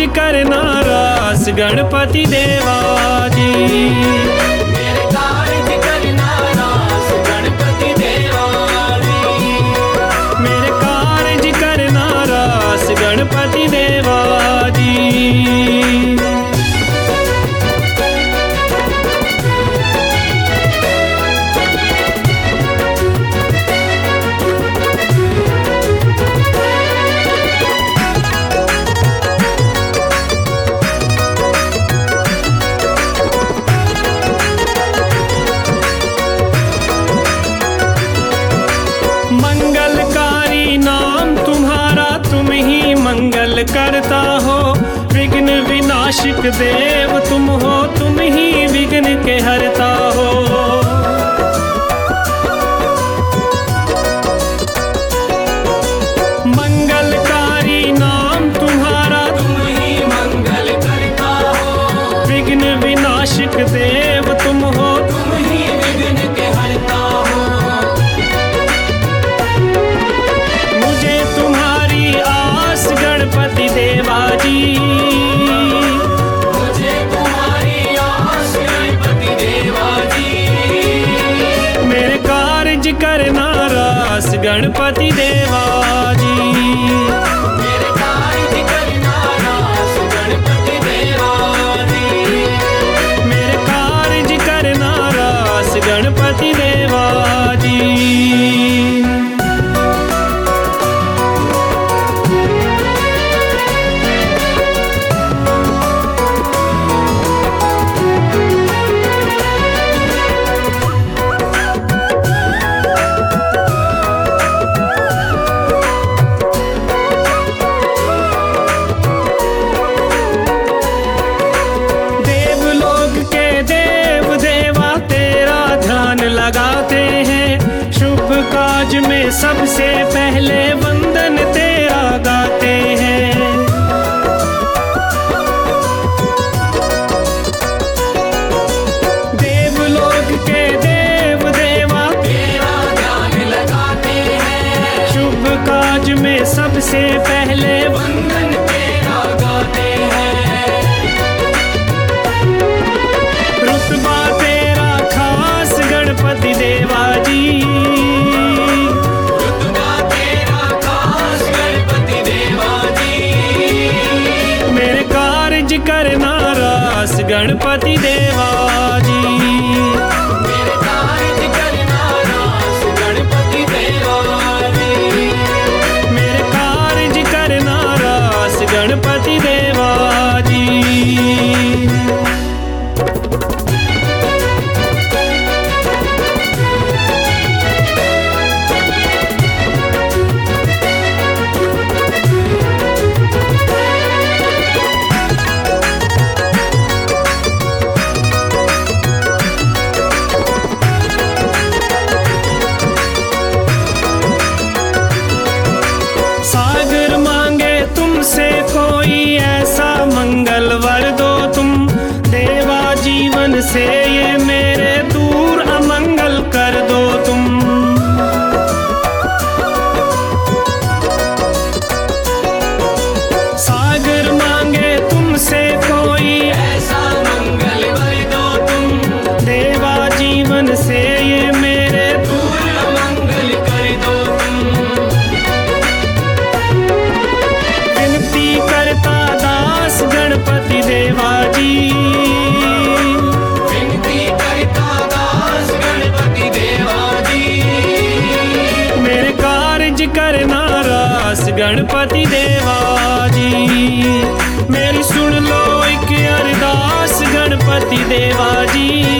करना रास गणपति देवा जी। मेरे कार्य करना रास गणपति देवा जी। मेरे कार्य करना रास गणपति देवा जी। मंगलकारी नाम तुम्हारा, तुम ही मंगल करता हो। विघ्न विनाशक देव तुम हो, तुम ही विघ्न के हरता हो। मंगलकारी नाम तुम्हारा, तुम ही मंगल करता हो। विघ्न विनाशक देव तुम हो, तुम ही विघ्न के हरता हो। मुझे तुम्हारी आस गणपति देवा जी। मुझे तुम्हारी आस गणपति देवा जी। मेरे कार्य करना रास गणपति देवा जी। मेरे कार्य करना रास गणपति देवा जी। मेरे कार्य करना रास गणपति देवा जी। देवलोक के देव देवा तेरा ध्यान लगाते हैं। शुभ काज में सबसे पहले वंदन तेरा गाते हैं। देवलोक के देव देवा तेरा ध्यान लगाते हैं। शुभ काज में सबसे पहले वंदन तेरा गाते हैं। रुतबा तेरा खास गणपति देवा जी। रुतबा तेरा खास गणपति देवा जी। मेरे कार्य करना रास गणपति देवा जी। मेरे कार्य करना रास गणपति देवा जी। मेरे कार्य करना रास गणपति देवा जी। सागर मांगे तुमसे कोई ऐसा मंगल वर दो तुम। देवा जीवन से ये मेरे दूर अमंगल कर दो तुम। सागर मांगे तुमसे कोई ऐसा मंगल वर दो तुम। देवा जीवन से ये मेरे दूर मंगल कर दो तुम। विनती करता दास गणपति देवा जी। विनती करता दास गणपति देवा जी। मेरे कार्य करना रास गणपति देवा जी। मेरी सुन लो एक अरदास गणपति देवा जी।